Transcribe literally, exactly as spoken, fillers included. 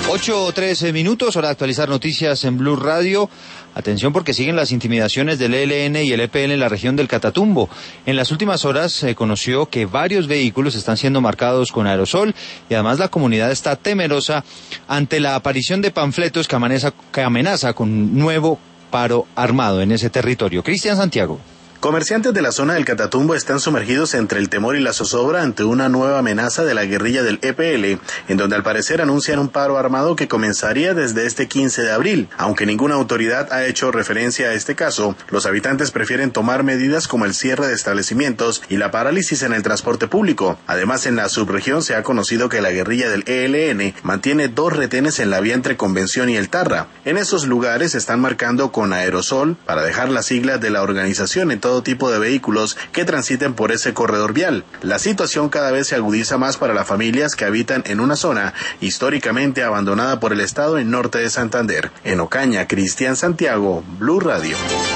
ocho o trece minutos, hora de actualizar noticias en Blue Radio. Atención porque siguen las intimidaciones del E L N y el E P L en la región del Catatumbo. En las últimas horas se conoció que varios vehículos están siendo marcados con aerosol y además la comunidad está temerosa ante la aparición de panfletos que amenaza, que amenaza con nuevo paro armado en ese territorio. Cristian Santiago. Comerciantes de la zona del Catatumbo están sumergidos entre el temor y la zozobra ante una nueva amenaza de la guerrilla del E P L, en donde al parecer anuncian un paro armado que comenzaría desde este quince de abril. Aunque ninguna autoridad ha hecho referencia a este caso, los habitantes prefieren tomar medidas como el cierre de establecimientos y la parálisis en el transporte público. Además, en la subregión se ha conocido que la guerrilla del E L N mantiene dos retenes en la vía entre Convención y El Tarra. En esos lugares se están marcando con aerosol para dejar las siglas de la organización en todo tipo de vehículos que transiten por ese corredor vial. La situación cada vez se agudiza más para las familias que habitan en una zona históricamente abandonada por el Estado en norte de Santander. En Ocaña, Cristian Santiago, Blue Radio.